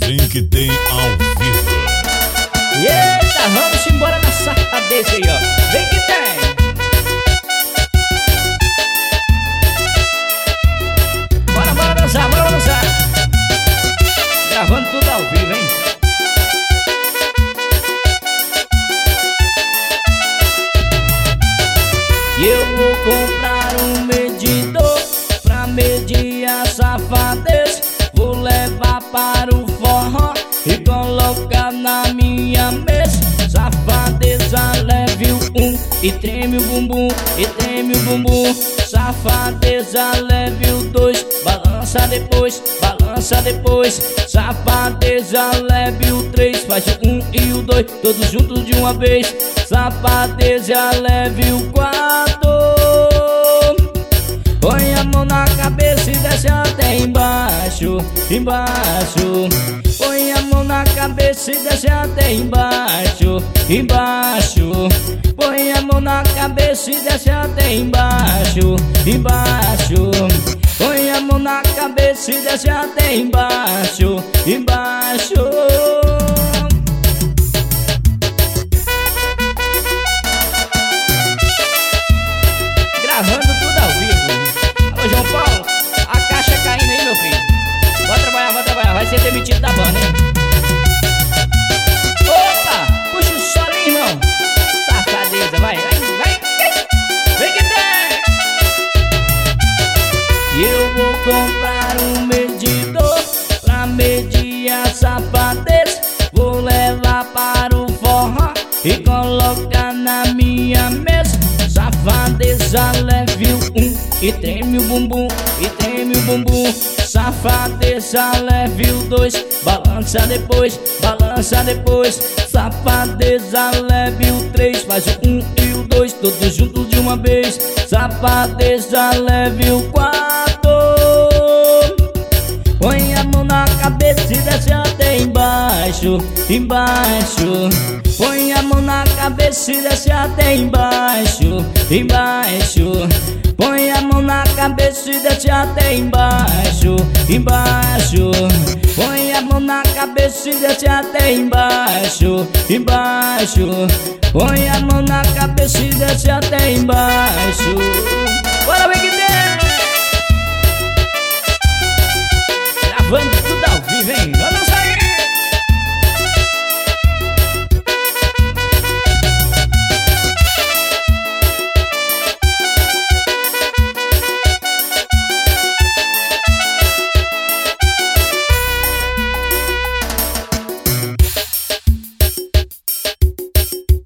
Vem que tem ao vivo. Eita, vamos embora na safadeza aí, ó. Vem que tem. Bora dançar, bora dançar. Gravando tudo ao vivo, hein? E eu vou comprar um medidor pra medir a safadeza. Vou levar para o forró e colocar na minha mesa. Safadeza level 1 e treme o bumbum, e treme o bumbum. Safadeza level 2, balança depois, balança depois. Safadeza level 3, faz o 1 e o 2, todos juntos de uma vez. Safadeza level 4, põe a mão na cabeça e desce até embaixo, embaixo. Põe a mão na cabeça e desce até embaixo, embaixo. Põe a mão na cabeça e desce até embaixo, embaixo. Põe a mão na cabeça e desce até embaixo, embaixo. Gravando tudo ao vivo. Alô, João Paulo, a caixa caindo aí, meu filho. Vai trabalhar, vai ser demitido da banda, hein? Opa, puxa o solinho, irmão. Safadeza, vai. Vem que tem. E eu vou comprar um medidor pra medir a safadeza. Vou levar para o forró e colocar na minha mesa. Safadeza level 1 e treme o bumbum, e treme o bumbum. Safadeza level 2, balança depois, balança depois. Safadeza level 3, faz o 1 e o 2, todos juntos de uma vez. Safadeza level 4, põe a mão na cabeça e desce até embaixo, embaixo. Põe a mão na cabeça e desce até embaixo, embaixo. Põe a mão na cabeça e desce até embaixo, embaixo. Põe a mão na cabeça e desce até embaixo, embaixo. Põe a mão na cabeça e desce até embaixo. Bora, vem que tem. Gravando tudo ao vivo, hein?